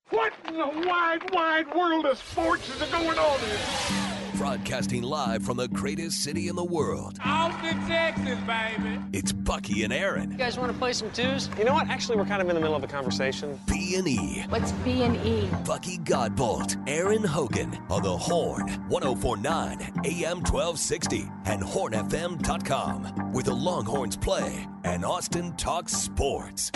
What in the wide, wide world of sports is going on here? Broadcasting live from the greatest city in the world. Austin, Texas, baby. It's Bucky and Aaron. You guys want to play some twos? You know what? Actually, we're kind of in the middle of a conversation. B&E. What's B&E? Bucky Godbolt, Aaron Hogan on the Horn, 104.9 AM 1260 and hornfm.com, where the Longhorns play and Austin talks sports.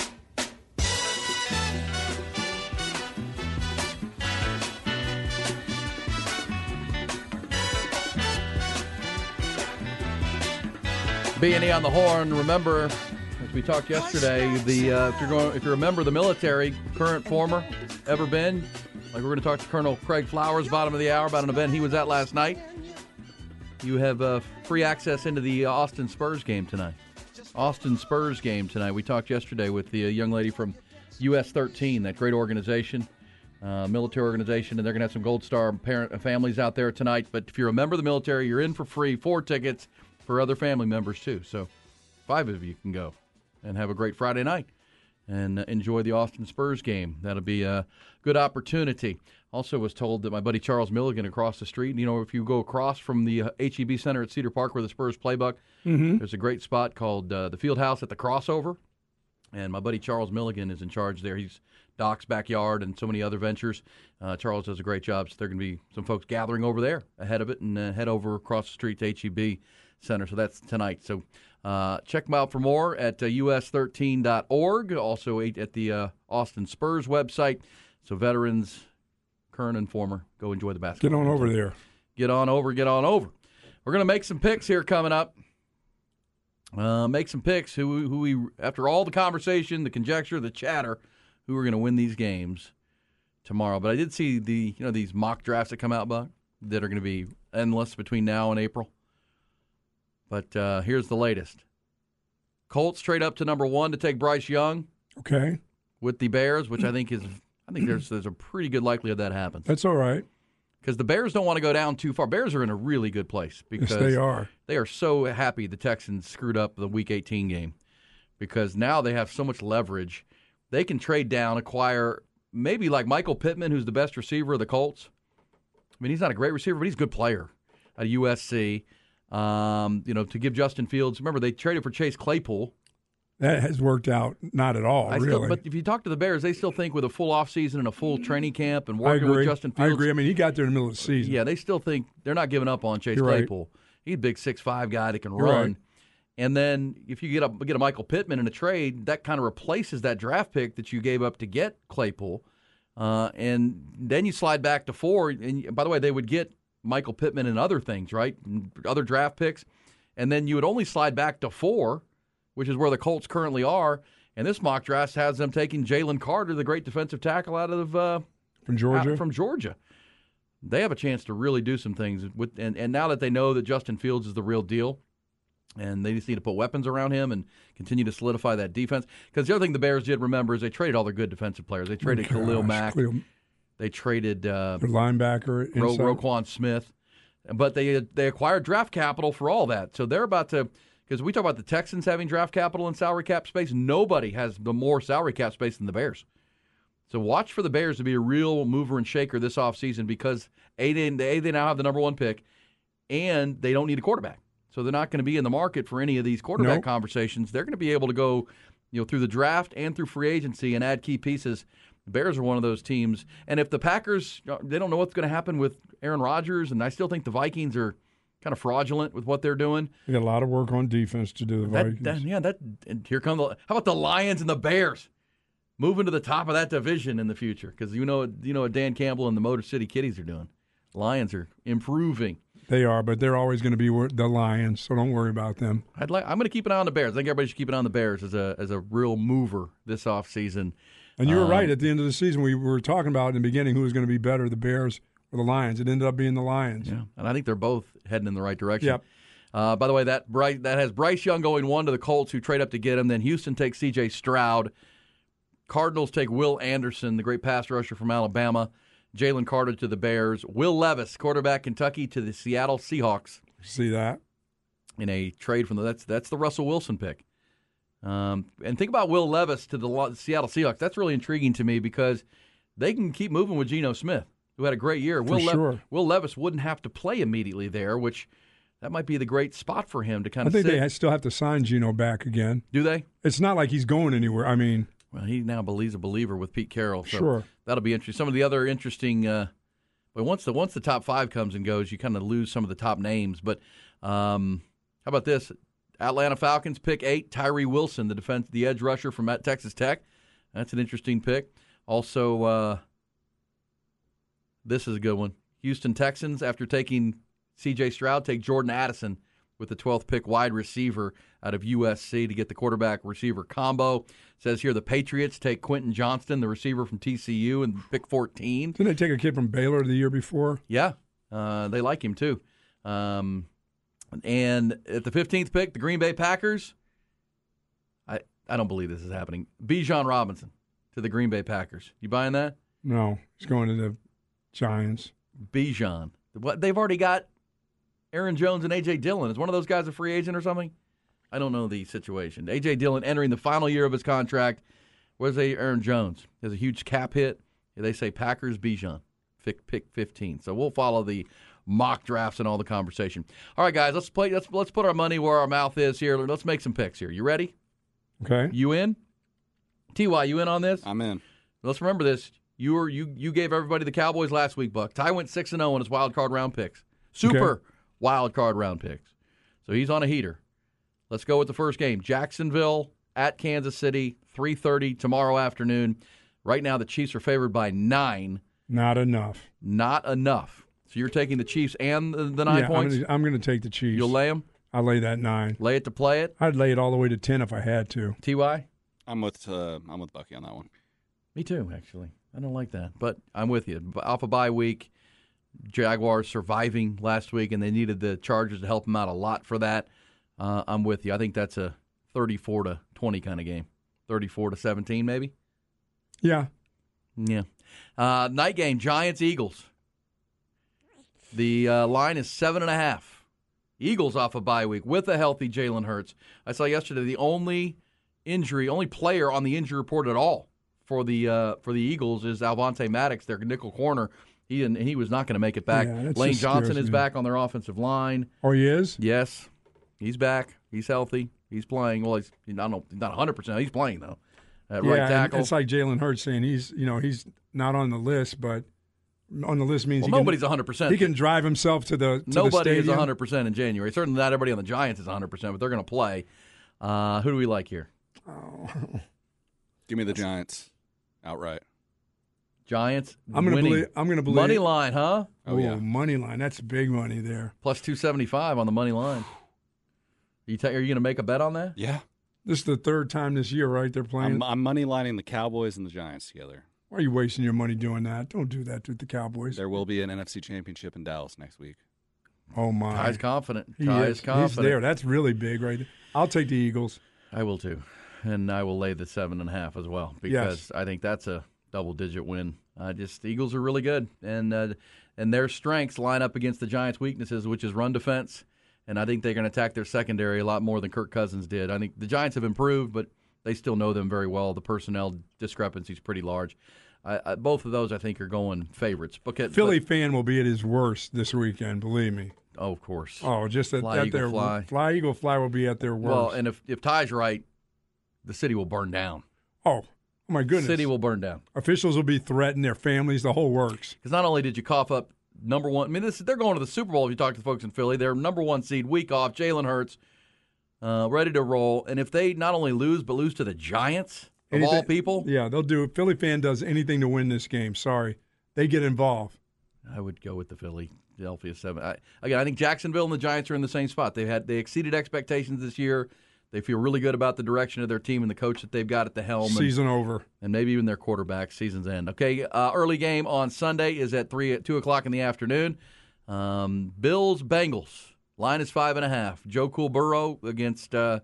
B&E on the Horn. Remember, as we talked yesterday, if you're a member of the military, current, former, ever been, like we're going to talk to Colonel Craig Flowers, bottom of the hour, about an event he was at last night. You have free access into the Austin Spurs game tonight. Austin Spurs game tonight. We talked yesterday with the young lady from US 13, that great organization, military organization, and they're going to have some Gold Star families out there tonight. But if you're a member of the military, you're in for free, 4 tickets for other family members too. So 5 of you can go and have a great Friday night and enjoy the Austin Spurs game. That'll be a good opportunity. Also was told that my buddy Charles Milligan across the street, you know, if you go across from the HEB Center at Cedar Park where the Spurs play, Buck, there's a great spot called the Field House at the Crossover. And my buddy Charles Milligan is in charge there. He's Doc's backyard and so many other ventures. Charles does a great job. So there are going to be some folks gathering over there ahead of it and head over across the street to HEB Center. So that's tonight. So check them out for more at us13.org. Also at the Austin Spurs website. So veterans, current and former, go enjoy the basketball. Get on over there. Get on over. We're going to make some picks here coming up. Make some picks who we, after all the conversation, the conjecture, the chatter, who are going to win these games tomorrow. But I did see these mock drafts that come out, Buck, that are going to be endless between now and April. But here's the latest. Colts trade up to number 1 to take Bryce Young. Okay. With the Bears, which I think there's a pretty good likelihood that happens. That's all right. Because the Bears don't want to go down too far. Bears are in a really good place because yes, they are. They are so happy the Texans screwed up the Week 18 game because now they have so much leverage. They can trade down, acquire maybe like Michael Pittman, who's the best receiver of the Colts. I mean, he's not a great receiver, but he's a good player at USC. To give Justin Fields. Remember, they traded for Chase Claypool. That has worked out not at all, really. But if you talk to the Bears, they still think with a full offseason and a full training camp and working with Justin Fields. I agree. I mean, he got there in the middle of the season. Yeah, they still think they're not giving up on Chase Claypool. Right. He's a big 6'5" guy that can run. Right. And then if you get a Michael Pittman in a trade, that kind of replaces that draft pick that you gave up to get Claypool. And then you slide back to 4. And by the way, they would get Michael Pittman and other things, right? Other draft picks. And then you would only slide back to 4, which is where the Colts currently are. And this mock draft has them taking Jalen Carter, the great defensive tackle out of from Georgia. They have a chance to really do some things. And now that they know that Justin Fields is the real deal, and they just need to put weapons around him and continue to solidify that defense. Because the other thing the Bears did, remember, is they traded all their good defensive players. They traded Khalil Mack. They traded their linebacker, Roquan Smith. But they acquired draft capital for all that. So they're about to, because we talk about the Texans having draft capital and salary cap space, nobody has the more salary cap space than the Bears. So watch for the Bears to be a real mover and shaker this offseason because they now have the number 1 pick, and they don't need a quarterback. So they're not going to be in the market for any of these quarterback conversations. They're going to be able to go through the draft and through free agency and add key pieces. The Bears are one of those teams. And if the Packers, they don't know what's going to happen with Aaron Rodgers, and I still think the Vikings are kind of fraudulent with what they're doing. They got a lot of work on defense to do, the Vikings. And here come how about the Lions and the Bears moving to the top of that division in the future? Because you know what Dan Campbell and the Motor City Kitties are doing. Lions are improving. They are, but they're always going to be the Lions, so don't worry about them. I'm going to keep an eye on the Bears. I think everybody should keep an eye on the Bears as a real mover this offseason. And you were right. At the end of the season, we were talking about in the beginning who was going to be better, the Bears or the Lions. It ended up being the Lions. Yeah, and I think they're both heading in the right direction. Yep. By the way, that has Bryce Young going 1 to the Colts, who trade up to get him. Then Houston takes C.J. Stroud. Cardinals take Will Anderson, the great pass rusher from Alabama. Jalen Carter to the Bears. Will Levis, quarterback Kentucky, to the Seattle Seahawks. See that? In a trade from that's the Russell Wilson pick. And think about Will Levis to the Seattle Seahawks. That's really intriguing to me because they can keep moving with Geno Smith, who had a great year. Sure. Will Levis wouldn't have to play immediately there, which that might be the great spot for him to kind of I think sit. they still have to sign Geno back again. Do they? It's not like he's going anywhere. I mean, Well, he now believes a believer with Pete Carroll. So Sure. That'll be interesting. Some of the other interesting but once the top 5 comes and goes, you kind of lose some of the top names. But how about this? Atlanta Falcons pick 8, Tyree Wilson, the edge rusher from Texas Tech. That's an interesting pick. Also, this is a good one. Houston Texans, after taking C.J. Stroud, take Jordan Addison with the 12th pick wide receiver out of USC to get the quarterback-receiver combo. Says here the Patriots take Quentin Johnston, the receiver from TCU, and pick 14. Didn't they take a kid from Baylor the year before? Yeah, they like him too. And at the 15th pick, the Green Bay Packers, I don't believe this is happening. Bijan Robinson to the Green Bay Packers. You buying that? No, he's going to the Giants. Bijan. They've already got Aaron Jones and A.J. Dillon. Is one of those guys a free agent or something? I don't know the situation. A.J. Dillon entering the final year of his contract. Where's Aaron Jones? There's a huge cap hit. They say Packers, Bijan, pick 15. So we'll follow the mock drafts and all the conversation. All right, guys, let's put our money where our mouth is here. Let's make some picks here. You ready? Okay. You in? T.Y., you in on this? I'm in. Let's remember this. You gave everybody the Cowboys last week, Buck. Ty went 6-0 on his wild card round picks. Super wild card round picks. So he's on a heater. Let's go with the first game. Jacksonville at Kansas City, 3:30 tomorrow afternoon. Right now the Chiefs are favored by 9. Not enough. Not enough. So you're taking the Chiefs and the 9 points? I'm going to take the Chiefs. You'll lay them? I'll lay that 9. Lay it to play it? I'd lay it all the way to 10 if I had to. T.Y.? I'm with Bucky on that one. Me too, actually. I don't like that, but I'm with you. Off a bye week, Jaguars surviving last week, and they needed the Chargers to help them out a lot for that. I'm with you. I think that's a 34-20 kind of game. 34-17 maybe? Yeah. Yeah. Night game, Giants-Eagles. The line is 7.5. Eagles off a bye week with a healthy Jalen Hurts. I saw yesterday the only player on the injury report at all for the Eagles is Alvonte Maddox, their nickel corner. He was not going to make it back. Yeah, Lane Johnson is back on their offensive line. Oh, he is? Yes, he's back. He's healthy. He's playing. Well, he's not 100%. He's playing though. At right tackle. It's like Jalen Hurts saying he's not on the list, but on the list means nobody's 100%. He can drive himself to the Nobody is stadium. 100% in January. Certainly not everybody on the Giants is 100%, but they're going to play. Who do we like here? Give me the Giants outright. Giants. I'm going to believe money line, huh? Oh yeah, money line. That's big money there. Plus 275 on the money line. Are you going to make a bet on that? Yeah. This is the third time this year, right? They're playing. I'm money lining the Cowboys and the Giants together. Why are you wasting your money doing that? Don't do that to the Cowboys. There will be an NFC Championship in Dallas next week. Oh my! Ty's confident. He Ty is. is confident. He's there. That's really big, right there. I'll take the Eagles. I will too, and I will lay the 7.5 as well because I think that's a double-digit win. The Eagles are really good, and their strengths line up against the Giants' weaknesses, which is run defense. And I think they're going to attack their secondary a lot more than Kirk Cousins did. I think the Giants have improved, but they still know them very well. The personnel discrepancy is pretty large. Both of those, I think, are going favorites. Philly fan will be at his worst this weekend, believe me. Oh, of course. Oh, just at their fly. Fly Eagle Fly will be at their worst. Well, and if Ty's right, the city will burn down. Oh my goodness. The city will burn down. Officials will be threatened, their families, the whole works. Because not only did you cough up number one, I mean, they're going to the Super Bowl if you talk to the folks in Philly. They're number 1 seed, week off, Jalen Hurts, ready to roll. And if they not only lose, but lose to the Giants, of all people. Yeah, they'll do it. Philly fan does anything to win this game. Sorry. They get involved. I would go with the Philadelphia 7. I think Jacksonville and the Giants are in the same spot. They exceeded expectations this year. They feel really good about the direction of their team and the coach that they've got at the helm. Season over. And maybe even their quarterback, season's end. Okay, early game on Sunday is at 2 o'clock in the afternoon. Bills-Bengals. Line is 5.5. Joe Cool Burrow against our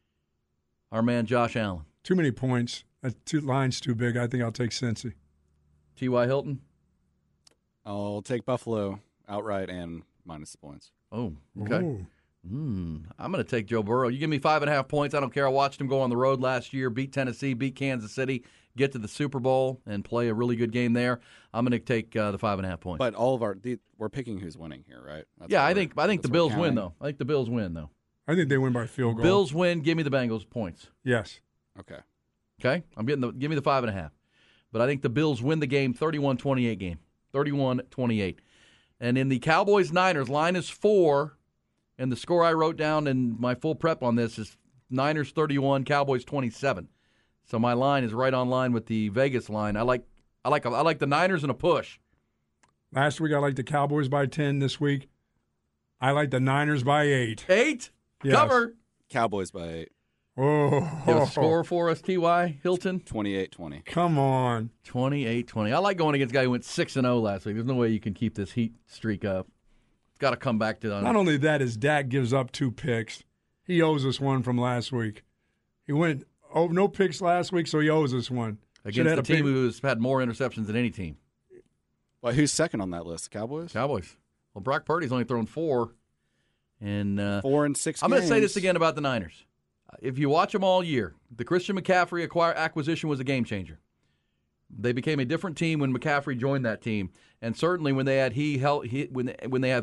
man Josh Allen. Too many points. Line's too big. I think I'll take Cincy. T.Y. Hilton? I'll take Buffalo outright and minus the points. Oh, okay. Ooh. I'm going to take Joe Burrow. You give me 5.5 points. I don't care. I watched him go on the road last year, beat Tennessee, beat Kansas City, get to the Super Bowl and play a really good game there, I'm going to take the 5.5 points. But we're picking who's winning here, right? That's yeah, what I think the Bills win, counting. though. I think the Bills win, though. I think they win by field goal. Bills win. Give me the Bengals points. Yes. Okay. Okay? Give me the 5.5. But I think the Bills win the game, 31-28 game. 31-28. And in the Cowboys-Niners, line is 4. And the score I wrote down in my full prep on this is Niners 31, Cowboys 27. So my line is right on line with the Vegas line. I like the Niners in a push. Last week I liked the Cowboys by 10. This week I like the Niners by 8. 8? Yes. Cover. Cowboys by 8. Oh, You have a score for us, T.Y. Hilton? 28-20. come on. 28-20. I like going against a guy who went 6-0 last week. There's no way you can keep this heat streak up. It's got to come back to Not only that, as Dak gives up 2 picks, he owes us one from last week. He went no picks last week, so he owes us one. against the team who's had more interceptions than any team. Well, who's second on that list? Cowboys? Cowboys. Well, Brock Purdy's only thrown 4. And 4 and 6 I'm going to say games. this again about the Niners. If you watch them all year, the Christian McCaffrey acquisition was a game changer. They became a different team when McCaffrey joined that team, and certainly when they had when they have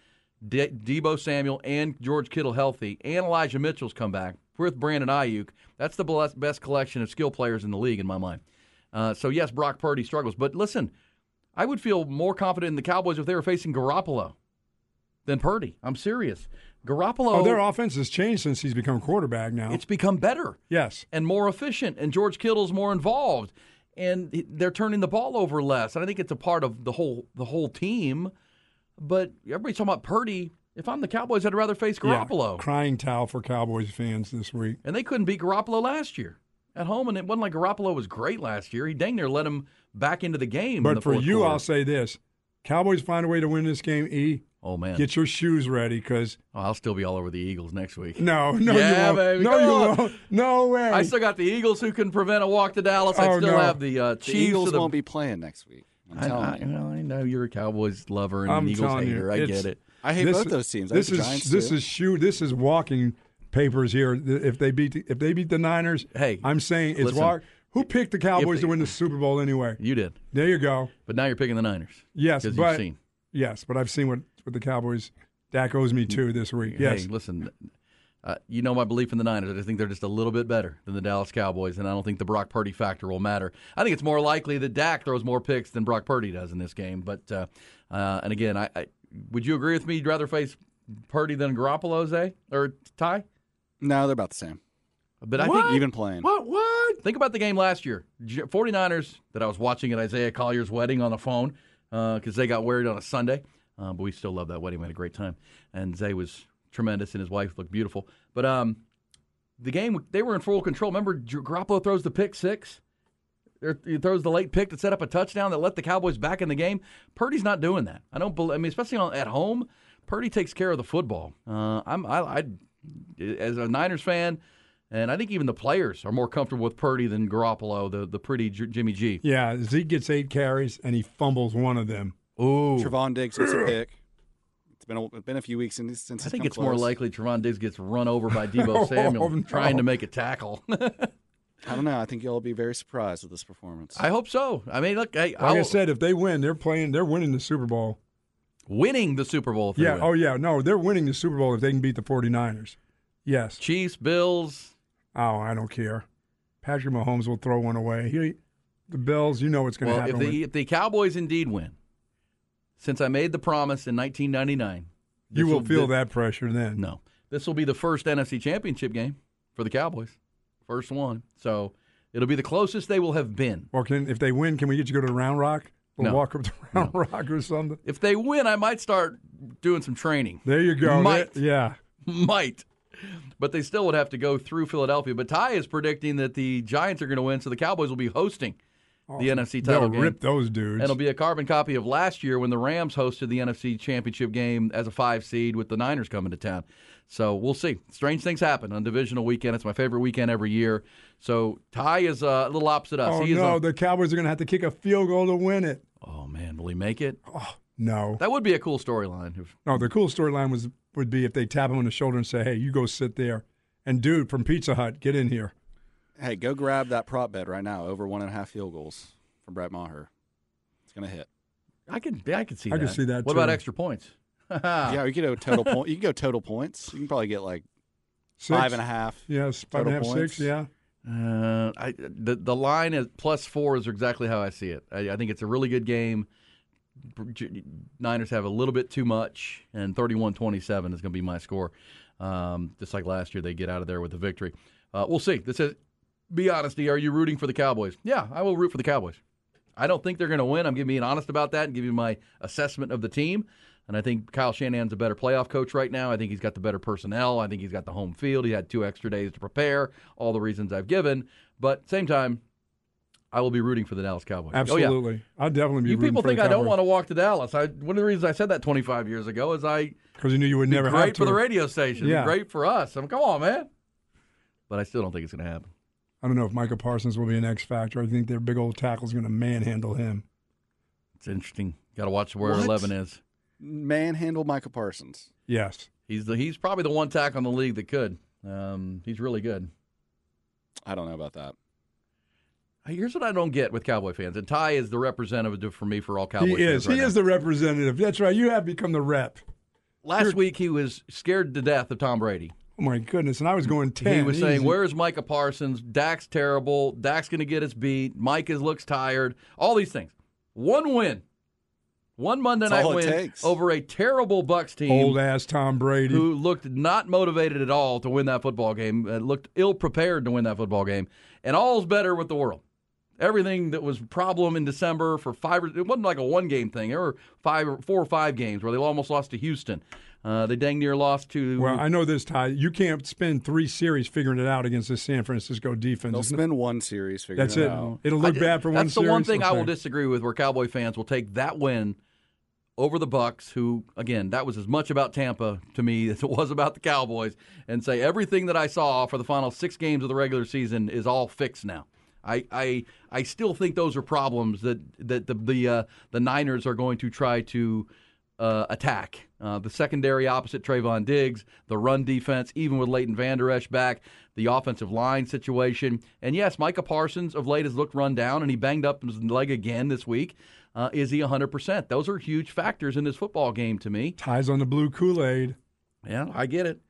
Deebo Samuel and George Kittle healthy, and Elijah Mitchell's come back with Brandon Ayuk. That's the best collection of skill players in the league in my mind. So yes, Brock Purdy struggles, but listen, I would feel more confident in the Cowboys if they were facing Garoppolo than Purdy. I'm serious. Garoppolo. Oh, their offense has changed since he's become quarterback now. It's become better. Yes. And more efficient, and George Kittle's more involved, and they're turning the ball over less. And I think it's a part of the whole team. But everybody's talking about Purdy. If I'm the Cowboys, I'd rather face Garoppolo. Yeah, crying towel for Cowboys fans this week. And they couldn't beat Garoppolo last year at home, and it wasn't like Garoppolo was great last year. He dang near let him back into the game. But in the for fourth you, quarter. I'll say this. Cowboys find a way to win this game, E. Oh, man. Get your shoes ready because I'll still be all over the Eagles next week. No, Yeah, you won't. baby, No, come you on. won't. No way. I still got the Eagles who can prevent a walk to Dallas. I Oh, still no. have the The Chiefs. Eagles to the, won't be playing next week. I'm telling you. I know you're a Cowboys lover and I'm an Eagles telling you, hater. I it's- get it. I hate both those teams. I hate the Giants This is walking papers here. If they beat the Niners, Hey, I'm saying it's listen, Who picked the Cowboys if- to win the Super Bowl anyway? You did. There you go. But now you're picking the Niners. Yes, Because but you've seen. yes, but I've seen what the Cowboys. Dak owes me 2 this week. Yes. Hey, listen, you know my belief in the Niners. I just think they're just a little bit better than the Dallas Cowboys, and I don't think the Brock Purdy factor will matter. I think it's more likely that Dak throws more picks than Brock Purdy does in this game. But and again, I would you agree with me? You'd rather face Purdy than Garoppolo, Zay? Or Ty? No, they're about the same. But I think Even playing. What? Think about the game last year. 49ers that I was watching at Isaiah Collier's wedding on the phone because they got married on a Sunday. But we still love that wedding. We had a great time. And Zay was tremendous, and his wife looked beautiful. But the game, they were in full control. Remember, Garoppolo throws the pick 6? He throws the late pick to set up a touchdown that let the Cowboys back in the game. Purdy's not doing that. Especially at home, Purdy takes care of the football. As a Niners fan, and I think even the players are more comfortable with Purdy than Garoppolo, the pretty Jimmy G. Yeah, Zeke gets 8 carries and he fumbles one of them. Ooh. Trevon Diggs gets a pick. It's been a few weeks since I think it's more likely Trevon Diggs gets run over by Deebo Samuel no. trying to make a tackle. I don't know. I think you'll be very surprised with this performance. I hope so. I mean, look, Like I said, if they win, they're winning the Super Bowl. winning the Super Bowl. If they Yeah. win. Oh, yeah. No, they're winning the Super Bowl if they can beat the 49ers. Yes. Chiefs, Bills. Oh, I don't care. Patrick Mahomes will throw one away. The Bills, you know what's going to Well, happen. if the Cowboys indeed win, since I made the promise in 1999, you will feel that pressure then. No, this will be the first NFC Championship game for the Cowboys, first one. So it'll be the closest they will have been. Well, if they win, can we get you to go to Round Rock? We'll No. walk up to Round Rock or something. If they win, I might start doing some training. There you go. Might. Yeah. Might. But they still would have to go through Philadelphia. But Ty is predicting that the Giants are going to win, so the Cowboys will be hosting the NFC title They'll game. rip those dudes. And it'll be a carbon copy of last year when the Rams hosted the NFC Championship game as a 5 seed with the Niners coming to town. So we'll see. Strange things happen on divisional weekend. It's my favorite weekend every year. So Ty is a little opposite us. Oh, He is no. The Cowboys are going to have to kick a field goal to win it. Oh, man. Will he make it? No. That would be a cool storyline. No, the cool storyline would be if they tap him on the shoulder and say, hey, you go sit there. And dude from Pizza Hut, get in here. Hey, go grab that prop bet right now. Over 1.5 field goals from Brett Maher. It's going to hit. I can see I that. can see that, What too. about extra points? Yeah, you could go total point. You can go total points. You can probably get like 6. 5.5. Yes, total 5.5, points. 6, yeah. The line is +4 is exactly how I see it. I think it's a really good game. Niners have a little bit too much, and 31-27 is going to be my score. Just like last year, they get out of there with the victory. We'll see. This is, be honest, are you rooting for the Cowboys? Yeah, I will root for the Cowboys. I don't think they're going to win. I'm being honest about that and giving you my assessment of the team. And I think Kyle Shanahan's a better playoff coach right now. I think he's got the better personnel. I think he's got the home field. He had 2 extra days to prepare, all the reasons I've given. But same time, I will be rooting for the Dallas Cowboys. Absolutely. Oh, yeah. I'll definitely be You rooting people for think the I don't Cowboys. want to walk to Dallas. One of the reasons I said that 25 years ago is Because you knew you would never have great to. for the radio station. Yeah. Great for us. Come on, man. But I still don't think it's going to happen. I don't know if Micah Parsons will be an X factor. I think their big old tackle is going to manhandle him. It's interesting. Got to watch where What? 11 is. Manhandle Micah Parsons. Yes. He's probably the one tackle in the league that could. He's really good. I don't know about that. Here's what I don't get with Cowboy fans, and Ty is the representative for me for all Cowboy He fans. is. He is the representative. That's right. You have become the rep. Last week he was scared to death of Tom Brady. Oh, my goodness. And I was going 10. He was saying, Easy. where's Micah Parsons? Dak's terrible. Dak's going to get his beat. Micah looks tired. All these things. One win. One Monday That's night all it win takes. over a terrible Bucs team. Old-ass Tom Brady. Who looked not motivated at all to win that football game, looked ill-prepared to win that football game, and all's better with the world. Everything that was a problem in December for it wasn't like a one-game thing. There were 4 or 5 games where they almost lost to Houston. They dang near lost to... Well, I know this, Ty. You can't spend 3 series figuring it out against this San Francisco defense. They'll spend one series figuring That's it it. out. It'll look bad for one That's series. the one thing I will Okay. disagree with, where Cowboy fans will take that win over the Bucs, who, again, that was as much about Tampa to me as it was about the Cowboys, and say everything that I saw for the final 6 games of the regular season is all fixed now. I still think those are problems that the Niners are going to try to attack. The secondary opposite Trayvon Diggs, the run defense, even with Leighton Vander Esch back, the offensive line situation. And yes, Micah Parsons of late has looked run down, and he banged up his leg again this week. Is he 100%? Those are huge factors in this football game to me. Ties on the blue Kool-Aid. Yeah, I get it.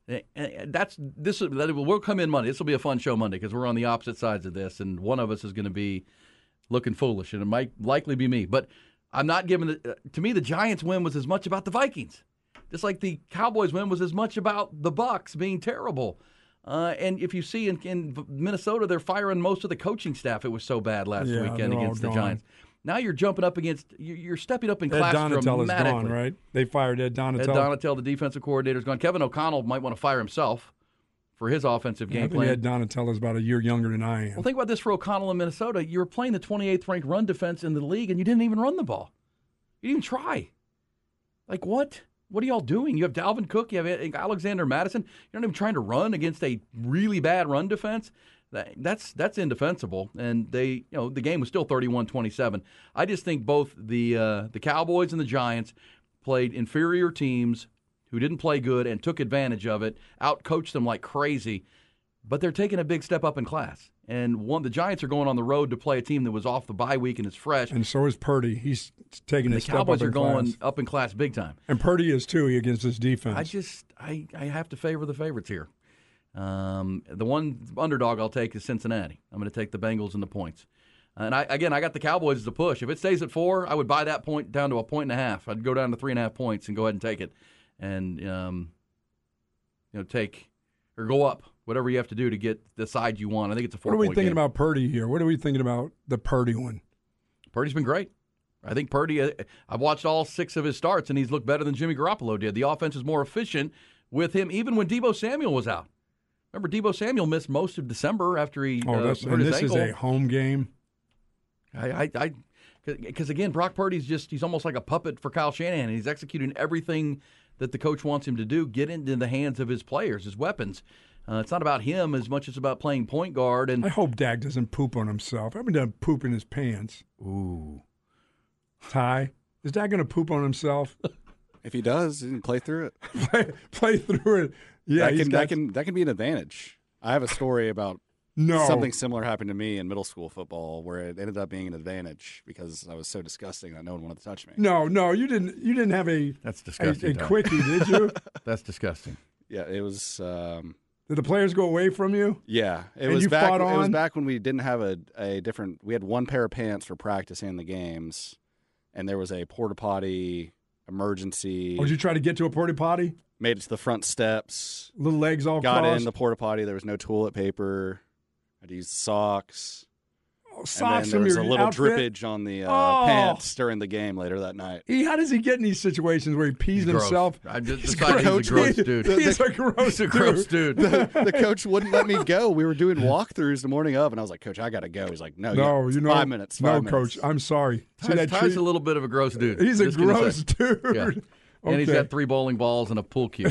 We'll come in Monday. This will be a fun show Monday because we're on the opposite sides of this, and one of us is going to be looking foolish, and it might likely be me. But I'm not giving to me, the Giants win was as much about the Vikings, just like the Cowboys win was as much about the Bucs being terrible. And if you see in Minnesota, they're firing most of the coaching staff. It was so bad last weekend they're all against the gone. Giants. Now you're jumping up against, you're stepping up in Ed class Donatel is dramatically. gone, right? They fired Ed Donatel. Ed Donatel, the defensive coordinator, is gone. Kevin O'Connell might want to fire himself for his offensive I game think plan. Ed Donatel is about a year younger than I am. Well, think about this for O'Connell in Minnesota. You were playing the 28th ranked run defense in the league, and you didn't even run the ball. You didn't even try. Like, what? What are y'all doing? You have Dalvin Cook. You have Alexander Madison. You're not even trying to run against a really bad run defense. That's indefensible. And the game was still 31-27. I just think both the Cowboys and the Giants played inferior teams who didn't play good and took advantage of it, outcoached them like crazy. But they're taking a big step up in class. And the Giants are going on the road to play a team that was off the bye week and is fresh. And so is Purdy. He's taking The a step up Cowboys in are going class. up in class big time. And Purdy is too against his defense. I have to favor the favorites here. The one underdog I'll take is Cincinnati. I'm going to take the Bengals and the points. And I got the Cowboys as a push. If it stays at 4, I would buy that point down to 1.5. I'd go down to 3.5 points and go ahead and take it, and take or go up, whatever you have to do to get the side you want. I think it's a 4-point What are we thinking game. about Purdy here? What are we thinking about the Purdy one? Purdy's been great. I think Purdy, I've watched all 6 of his starts, and he's looked better than Jimmy Garoppolo did. The offense is more efficient with him, even when Deebo Samuel was out. Remember, Deebo Samuel missed most of December after he hurt his ankle. This is a home game. Because again, Brock Purdy's he's almost like a puppet for Kyle Shanahan. He's executing everything that the coach wants him to do, get into the hands of his players, his weapons. It's not about him as much as about playing point guard. And I hope Dak doesn't poop on himself. I've been done poop in his pants. Ooh. Ty, is Dak going to poop on himself? If he does, he can play through it. play through it. Yeah, that can be an advantage. I have a story about No. Something similar happened to me in middle school football, where it ended up being an advantage because I was so disgusting that no one wanted to touch me. No, you didn't. You didn't have That's disgusting. a quickie, did you? That's disgusting. Yeah, it was. Did the players go away from you? Yeah, it And was you back. fought It was on? back when we didn't have a different. We had one pair of pants for practice and the games, and there was a porta potty emergency. Or did you try to get to a porta potty? Made it to the front steps. Little legs all Got crossed. in the porta potty. There was no toilet paper. I had to use socks. Socks and then there from was your a little outfit? drippage on the Oh. pants during the game later that night. How does he get in these situations where he pees Gross. himself? I just decided he's a gross dude. He's a gross He's a gross dude. The coach wouldn't let me go. We were doing walkthroughs the morning of, and I was like, "Coach, I got to go." He's like, "No, No, it's you know. 5 minutes. No, 5 minutes. Coach, I'm sorry. See that Ty's tree? a little bit of a gross dude. He's a Just gonna gross say. dude. Yeah. And he's Okay. got 3 bowling balls and a pool cue.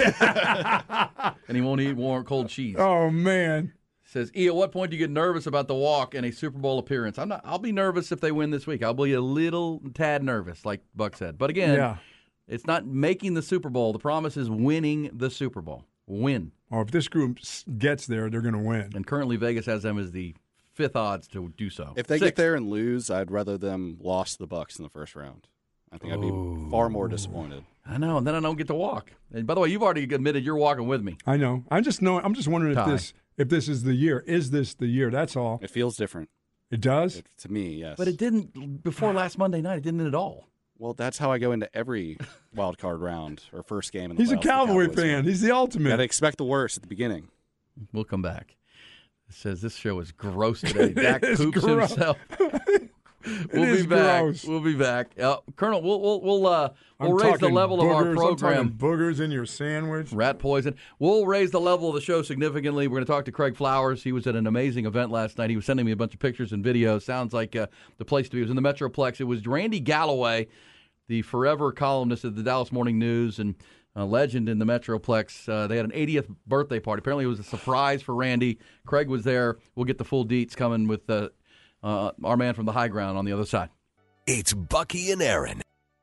And he won't eat warm cold cheese. Oh man. Says, E, at what point do you get nervous about the walk and a Super Bowl appearance? I'll be nervous if they win this week. I'll be a little tad nervous, like Buck said. But again, Yeah. it's not making the Super Bowl. The promise is winning the Super Bowl. Win. Or if this group gets there, they're going to win. And currently Vegas has them as the 5th odds to do so. If they 6th. get there and lose, I'd rather them lost the Bucks in the first round. I think I'd be far more disappointed. I know, and then I don't get to walk. And by the way, you've already admitted you're walking with me. I know. I'm just wondering Ty. if this is the year. Is this the year? That's all. It feels different It does? to me. Yes, But it didn't before last Monday night. It didn't at all. Well, that's how I go into every wild card round or first game. In the He's a playoffs, the Cowboy Cowboys fan. He's the ultimate. Got to expect the worst at the beginning. We'll come back. It says this show is gross today. Dak is poops gross. himself. We'll is be back. gross. We'll be back. Colonel, we'll I'm raise the talking level of our boogers. I'm program. talking boogers in your sandwich. Rat poison. We'll raise the level of the show significantly. We're going to talk to Craig Flowers. He was at an amazing event last night. He was sending me a bunch of pictures and videos. Sounds like the place to be. It was in the Metroplex. It was Randy Galloway, the forever columnist at the Dallas Morning News and a legend in the Metroplex. They had an 80th birthday party. Apparently it was a surprise for Randy. Craig was there. We'll get the full deets coming with our man from the high ground on the other side. It's Bucky and Aaron.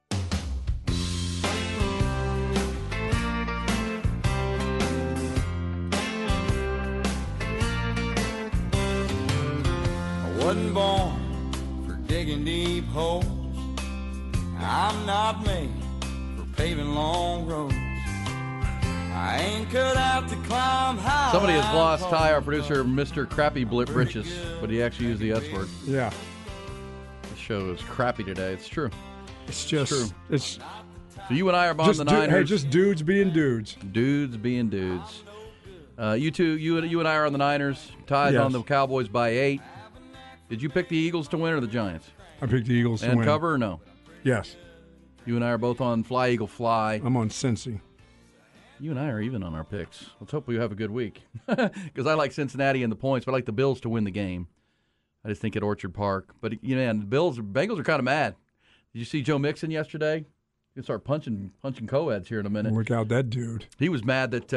I wasn't born for digging deep holes. I'm not made for paving long roads. I ain't cut out to climb high. Somebody has lost Ty, our producer, Mr. Crappy Britches, but he actually used the S word. Yeah. The show is crappy today. It's true. It's just true. it's So you and I are on just the du- Niners. hey, just dudes being dudes. Dudes being dudes. You two, you and I are on the Niners. Ty's Yes. on the Cowboys by 8. Did you pick the Eagles to win or the Giants? I picked the Eagles to And win. cover or no? Yes. You and I are both on Fly Eagle Fly. I'm on Cincy. You and I are even on our picks. Let's hope we have a good week. Because I like Cincinnati and the points, but I like the Bills to win the game. I just think at Orchard Park. But, you know, and the Bengals are kind of mad. Did you see Joe Mixon yesterday? You can start punching co-eds here in a minute. Look out, that dude. He was mad that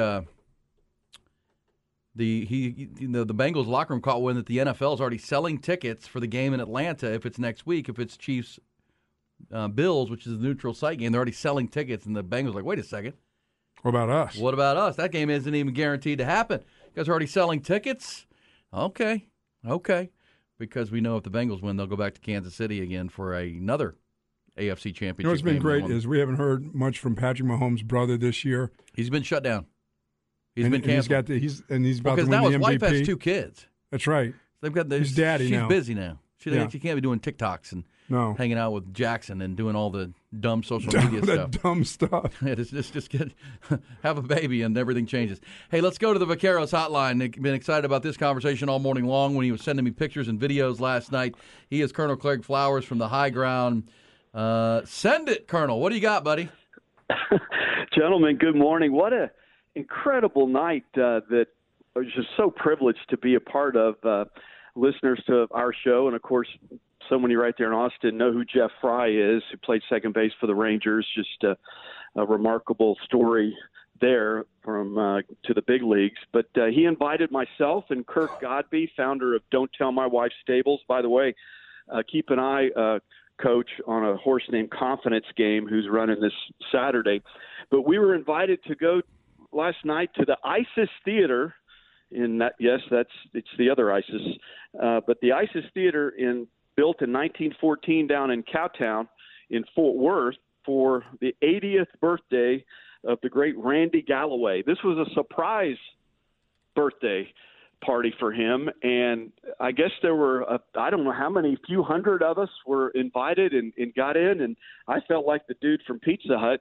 the Bengals locker room caught wind that the NFL is already selling tickets for the game in Atlanta if it's next week. If it's Chiefs Bills, which is a neutral site game, they're already selling tickets. And the Bengals are like, wait a second. What about us? What about us? That game isn't even guaranteed to happen. You guys are already selling tickets? Okay. Because we know if the Bengals win, they'll go back to Kansas City again for another AFC championship. You know what's been game. great is we haven't heard much from Patrick Mahomes' brother this year. He's been shut down. He's And- been and he's canceled. got he's about Because to win now the his MVP. wife has 2 kids. That's right. They've got He's daddy she's now. busy now. She Yeah. can't be doing TikToks and No. hanging out with Jackson and doing all the dumb social media that stuff. dumb stuff. Yeah, just get have a baby and everything changes. Hey, let's go to the Vaqueros hotline. I've been excited about this conversation all morning long when he was sending me pictures and videos last night. He is Colonel Craig Flowers from the High Ground. Send it, Colonel. What do you got, buddy? Gentlemen, good morning. What a incredible night that I was just so privileged to be a part of. Listeners to our show, and of course, so many right there in Austin know who Jeff Fry is, who played second base for the Rangers. Just a remarkable story there from to the big leagues. But he invited myself and Kirk Godby, founder of Don't Tell My Wife Stables. By the way, keep an eye, Coach, on a horse named Confidence Game who's running this Saturday. But we were invited to go last night to the Isis Theater And it's the other ISIS. But the ISIS Theater built in 1914 down in Cowtown in Fort Worth for the 80th birthday of the great Randy Galloway. This was a surprise birthday party for him, and I guess there were I don't know how many, few hundred of us were invited and got in, and I felt like the dude from Pizza Hut.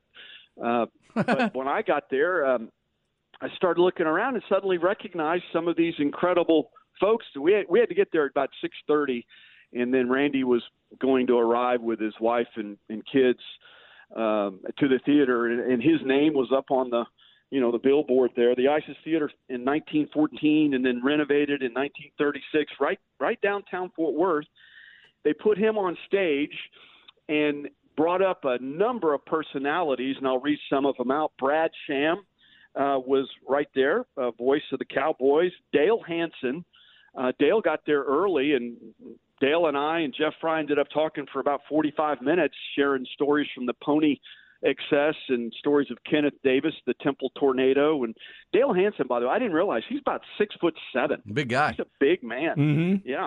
But when I got there, I started looking around and suddenly recognized some of these incredible folks. We had to get there at about 6:30, and then Randy was going to arrive with his wife and kids to the theater, and his name was up on the billboard there. The ISIS Theater in 1914, and then renovated in 1936, right downtown Fort Worth. They put him on stage and brought up a number of personalities, and I'll read some of them out. Brad Sham was right there, voice of the Cowboys. Dale Hansen. Dale got there early, and Dale and I and Jeff Fry ended up talking for about 45 minutes, sharing stories from the Pony Excess and stories of Kenneth Davis, the Temple Tornado. And Dale Hansen, by the way, I didn't realize he's about 6'7". Big guy. He's a big man. Mm-hmm. Yeah.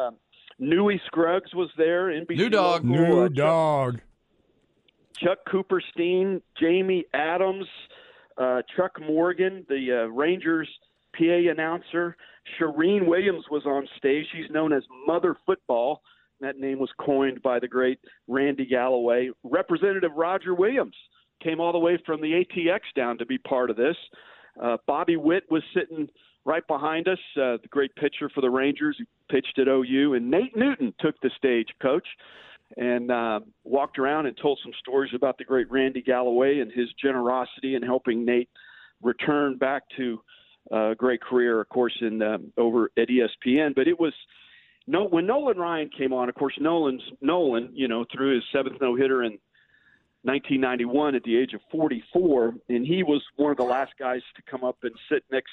Newey Scruggs was there. NBC New dog. New dog. Chuck Cooperstein, Jamie Adams, Chuck Morgan, the Rangers PA announcer. Shireen Williams was on stage. She's known as Mother Football. That name was coined by the great Randy Galloway. Representative Roger Williams came all the way from the ATX down to be part of this. Bobby Witt was sitting right behind us, the great pitcher for the Rangers who pitched at OU. And Nate Newton took the stage, Coach, and walked around and told some stories about the great Randy Galloway and his generosity in helping Nate return back to a great career, of course, over at ESPN. But it was when Nolan Ryan came on, of course, Nolan, threw his seventh no-hitter in 1991 at the age of 44, and he was one of the last guys to come up and sit next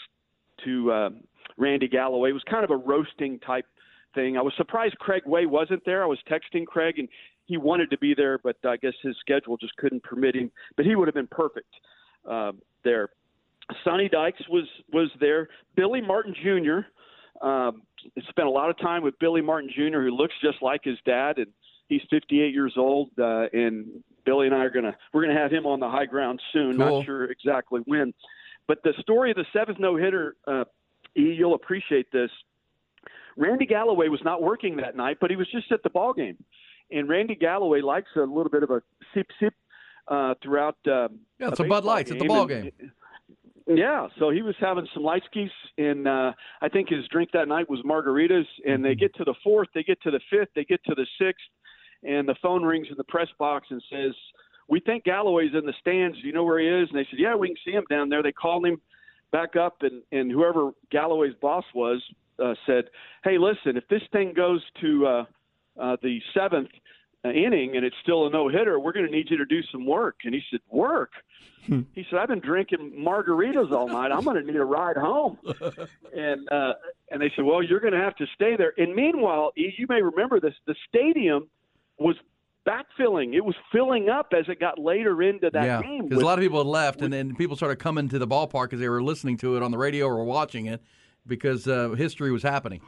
to Randy Galloway. It was kind of a roasting type thing. I was surprised Craig Way wasn't there. I was texting Craig, and he wanted to be there, but I guess his schedule just couldn't permit him. But he would have been perfect there. Sonny Dykes was there. Billy Martin Jr. Spent a lot of time with Billy Martin Jr., who looks just like his dad, and he's 58 years old. And Billy and I we're gonna have him on the high ground soon. Cool. Not sure exactly when. But the story of the seventh no-hitter, you'll appreciate this. Randy Galloway was not working that night, but he was just at the ball game. And Randy Galloway likes a little bit of a sip throughout. Yeah, some Bud Lights at the ball game. Yeah, so he was having some light skis, and I think his drink that night was margaritas. And they get to the fourth, they get to the fifth, they get to the sixth, and the phone rings in the press box and says, "We think Galloway's in the stands. Do you know where he is?" And they said, "Yeah, we can see him down there." They called him back up, and whoever Galloway's boss was said, "Hey, listen, if this thing goes to the seventh inning and it's still a no-hitter, we're going to need you to do some work." And he said, "Work?" He said, "I've been drinking margaritas all night. I'm going to need a ride home." And they said, "Well, you're going to have to stay there." And meanwhile, you may remember this, the stadium was backfilling. It was filling up as it got later into that game. Because a lot of people had left, and then people started coming to the ballpark because they were listening to it on the radio or watching it because history was happening.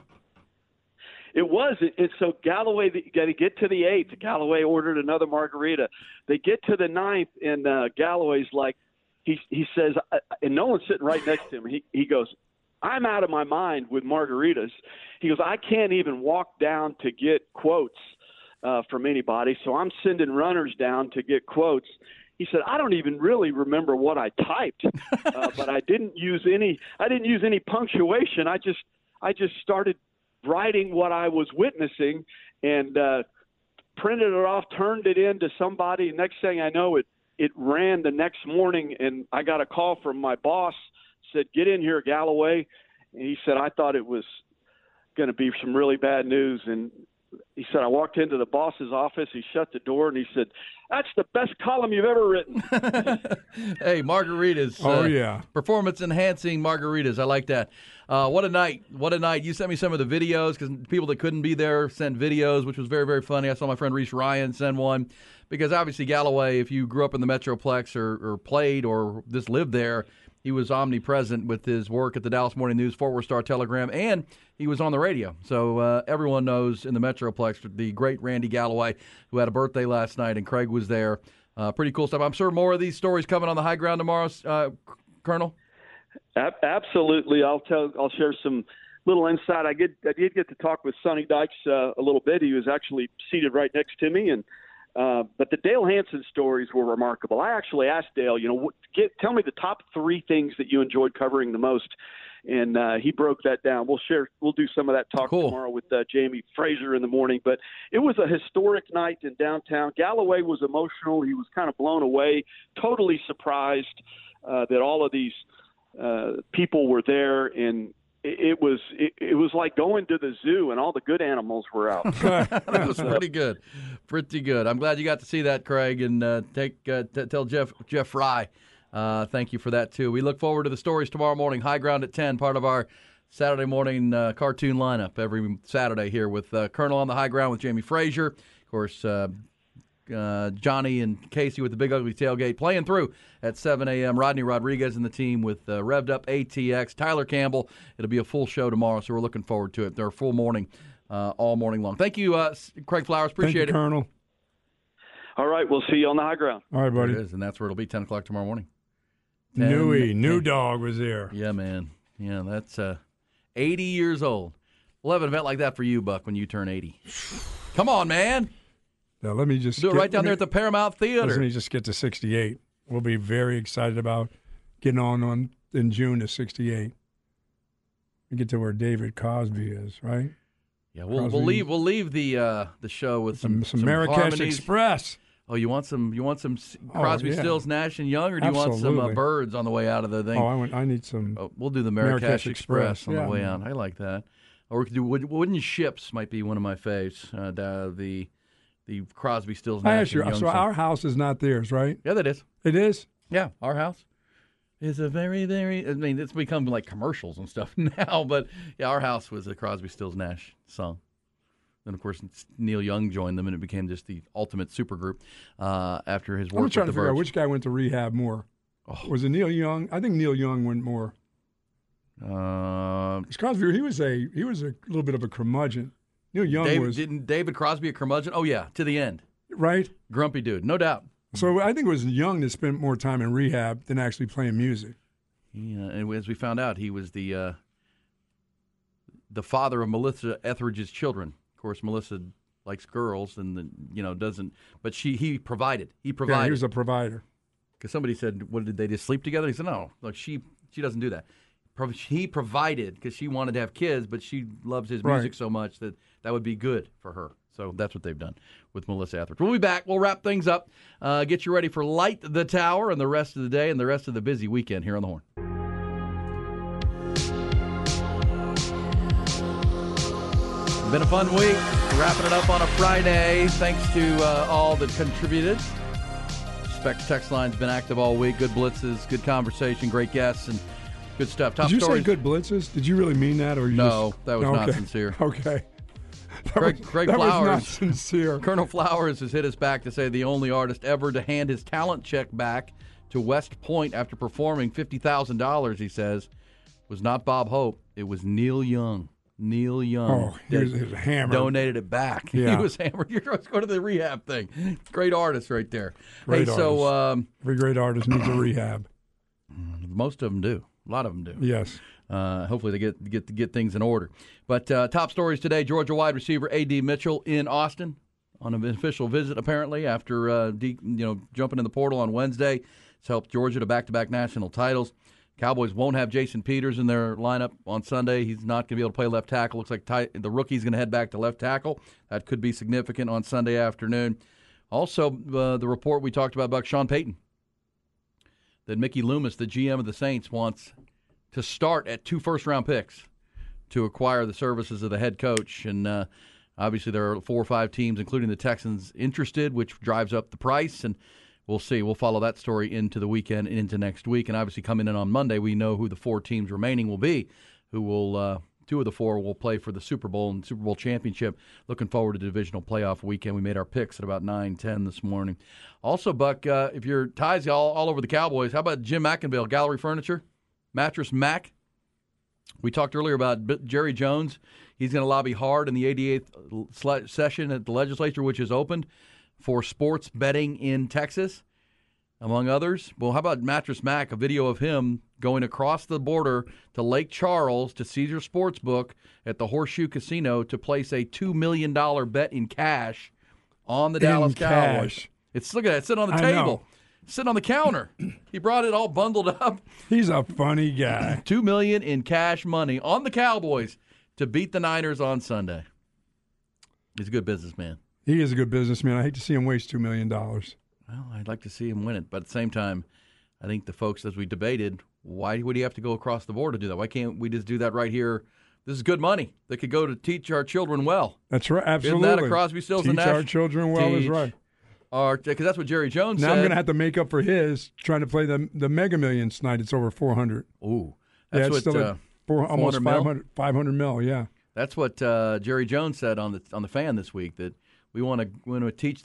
It was. And so Galloway, got to get to the eighth. Galloway ordered another margarita. They get to the ninth, and Galloway's like, he says, and Nolan's sitting right next to him. He goes, "I'm out of my mind with margaritas." He goes, "I can't even walk down to get quotes from anybody, so I'm sending runners down to get quotes." He said, "I don't even really remember what I typed, but I didn't use any punctuation. I just started writing what I was witnessing and printed it off, turned it in to somebody. Next thing I know, it ran the next morning, and I got a call from my boss, said, 'Get in here, Galloway.' And he said, I thought it was going to be some really bad news. And he said, I walked into the boss's office, he shut the door, and he said, 'That's the best column you've ever written.'" Hey, margaritas. Oh, yeah. Performance-enhancing margaritas. I like that. What a night. What a night. You sent me some of the videos because people that couldn't be there sent videos, which was very, very funny. I saw my friend Reese Ryan send one because obviously Galloway, if you grew up in the Metroplex or played or just lived there, he was omnipresent with his work at the Dallas Morning News, Fort Worth Star-Telegram, and he was on the radio. So everyone knows in the Metroplex the great Randy Galloway, who had a birthday last night, and Craig was there. Pretty cool stuff. I'm sure more of these stories coming on the High Ground tomorrow, Colonel. Absolutely. I'll share some little insight. I did get to talk with Sonny Dykes a little bit. He was actually seated right next to me, and but the Dale Hansen stories were remarkable. I actually asked Dale, tell me the top 3 things that you enjoyed covering the most, and he broke that down. We'll do some of that talk tomorrow with Jamie Frazier in the morning. But it was a historic night in downtown. Galloway was emotional. He was kind of blown away, totally surprised that all of these people were there, and it was like going to the zoo and all the good animals were out. That was pretty good. Pretty good. I'm glad you got to see that, Craig, and tell Jeff Fry thank you for that, too. We look forward to the stories tomorrow morning, High Ground at 10, part of our Saturday morning cartoon lineup every Saturday here with Colonel on the High Ground with Jamie Frazier. Of course, Johnny and Casey with the Big Ugly Tailgate playing through at 7 a.m. Rodney Rodriguez and the team with Revved Up ATX. Tyler Campbell. It'll be a full show tomorrow, so we're looking forward to it. They're a full morning, all morning long. Thank you, Craig Flowers. Appreciate it. Colonel. All right, we'll see you on the High Ground. All right, buddy. There it is, and that's where it'll be, 10 o'clock tomorrow morning. New dog was there. Yeah, man. Yeah, that's 80 years old. We'll have an event like that for you, Buck, when you turn 80. Come on, man. Now, let me just do it right down there at the Paramount Theater. Let me just get to 68. We'll be very excited about getting on in June to 68. We get to where David Cosby is, right? Yeah, we'll leave the show with some Marrakesh harmonies. Express. Oh, you want some Crosby, Stills, Nash and Young, or do you want some Birds on the way out of the thing? Oh, I need some. We'll do the Marrakesh Express on the way out. I like that. Or we could do Wooden Ships. Might be one of my faves. The Crosby, Stills, Nash and Young. So our house is not theirs, right? Yeah, that is. It is? Yeah, our house is a very, very. I mean, it's become like commercials and stuff now, but yeah, our house was a Crosby, Stills, Nash song. Then, of course, Neil Young joined them, and it became just the ultimate supergroup after his work. I'm trying with to figure out which guy went to rehab more. Oh. Was it Neil Young? I think Neil Young went more. Crosby, he was a little bit of a curmudgeon. Neil Young didn't David Crosby a curmudgeon? Oh yeah, to the end. Right? Grumpy dude, no doubt. So I think it was Young that spent more time in rehab than actually playing music. Yeah, and as we found out, he was the father of Melissa Etheridge's children. Of course, Melissa likes girls and doesn't, but he provided. He provided. Yeah, he was a provider. Because somebody said, "What did they just sleep together?" He said, "No, look, she doesn't do that." He provided because she wanted to have kids, but she loves his music so much that would be good for her. So that's what they've done with Melissa Etheridge. We'll be back. We'll wrap things up. Get you ready for Light the Tower and the rest of the day and the rest of the busy weekend here on the Horn. Been a fun week. Wrapping it up on a Friday. Thanks to all that contributed. Spec text line's been active all week. Good blitzes, good conversation, great guests, and good stuff. Top Did you stories. say good blitzes? Did you really mean that, or that was not sincere. Okay. Craig Flowers, was not sincere. Colonel Flowers has hit us back to say the only artist ever to hand his talent check back to West Point after performing $50,000, he says, was not Bob Hope. It was Neil Young. Neil Young. Oh, he was hammered. Donated it back. Yeah. He was hammered. You're going to go to the rehab thing. Great artist right there. Great artist. So every great artist needs a rehab. Most of them do. A lot of them do. Yes. Hopefully they get things in order. But top stories today: Georgia wide receiver A.D. Mitchell in Austin on an official visit, apparently after jumping in the portal on Wednesday. It's helped Georgia to back-to-back national titles. Cowboys won't have Jason Peters in their lineup on Sunday. He's not going to be able to play left tackle. Looks like the rookie's going to head back to left tackle. That could be significant on Sunday afternoon. Also, the report we talked about Sean Payton, that Mickey Loomis, the GM of the Saints, wants to start at 2 first-round picks to acquire the services of the head coach. And obviously there are 4 or 5 teams, including the Texans, interested, which drives up the price. And we'll see. We'll follow that story into the weekend and into next week. And obviously coming in on Monday, we know who the 4 teams remaining will be, who will 2 of the 4 will play for the Super Bowl and Super Bowl championship. Looking forward to the divisional playoff weekend. We made our picks at about 9:10 this morning. Also, Buck, if your ties all over the Cowboys, how about Jim McIngvale, Gallery Furniture? Mattress Mac. We talked earlier about Jerry Jones. He's going to lobby hard in the 88th session at the legislature, which is opened, for sports betting in Texas, among others. Well, how about Mattress Mac, a video of him going across the border to Lake Charles to Caesar Sportsbook at the Horseshoe Casino to place a $2 million bet in cash on the Dallas Cowboys. Look at that, it's sitting on the table. Sitting on the counter. He brought it all bundled up. He's a funny guy. $2 million in cash money on the Cowboys to beat the Niners on Sunday. He's a good businessman. He is a good businessman. I hate to see him waste $2 million. Well, I'd like to see him win it. But at the same time, I think the folks, as we debated, why would he have to go across the border to do that? Why can't we just do that right here? This is good money that could go to teach our children well. That's right. Absolutely. Isn't that a Crosby, Stills, and Teach Nash? our children well is right. Because that's what Jerry Jones said. Now I'm going to have to make up for his trying to play the Mega Millions tonight. It's over 400. Ooh. That's it's still at almost 500 mil, yeah. That's what Jerry Jones said on the Fan this week, that we want to teach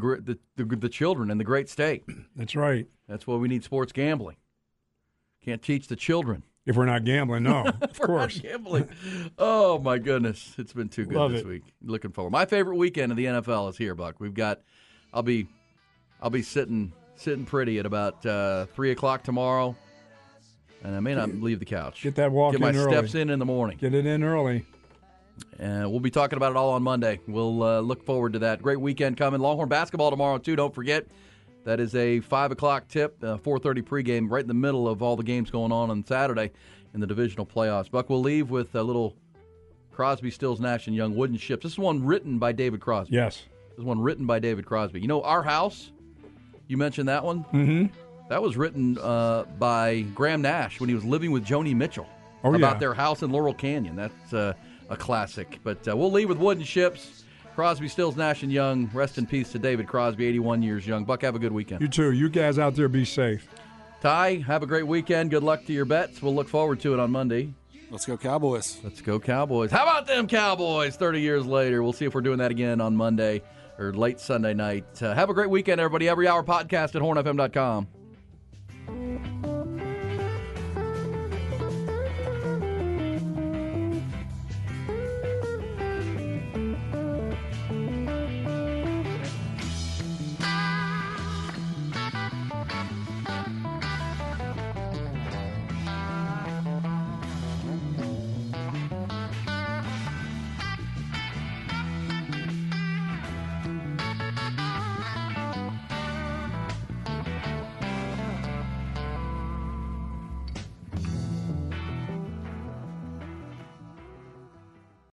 the children in the great state. That's right. That's why we need sports gambling. Can't teach the children. If we're not gambling, no. Of course. Not gambling. Oh, my goodness. It's been too good this week. Looking forward. My favorite weekend of the NFL is here, Buck. I'll be sitting pretty at about 3 o'clock tomorrow, and I may not leave the couch. Get that walk in early. Get my steps in the morning. Get it in early. And we'll be talking about it all on Monday. We'll look forward to that. Great weekend coming. Longhorn basketball tomorrow, too. Don't forget. That is a 5 o'clock tip, 4:30 pregame, right in the middle of all the games going on Saturday in the divisional playoffs. Buck, we'll leave with a little Crosby, Stills, Nash, and Young, Wooden Ships. This is one written by David Crosby. Yes. This is one written by David Crosby. You know, Our House, you mentioned that one? Mm-hmm. That was written by Graham Nash when he was living with Joni Mitchell about their house in Laurel Canyon. That's a classic. But we'll leave with Wooden Ships. Crosby, Stills, Nash, and Young. Rest in peace to David Crosby, 81 years young. Buck, have a good weekend. You too. You guys out there, be safe. Ty, have a great weekend. Good luck to your bets. We'll look forward to it on Monday. Let's go Cowboys. Let's go Cowboys. How about them Cowboys 30 years later? We'll see if we're doing that again on Monday or late Sunday night. Have a great weekend, everybody. Every Hour podcast at hornfm.com.